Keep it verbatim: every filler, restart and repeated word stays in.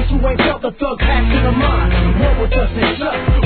guess you ain't felt the thug passion of mine. Roll with us and shut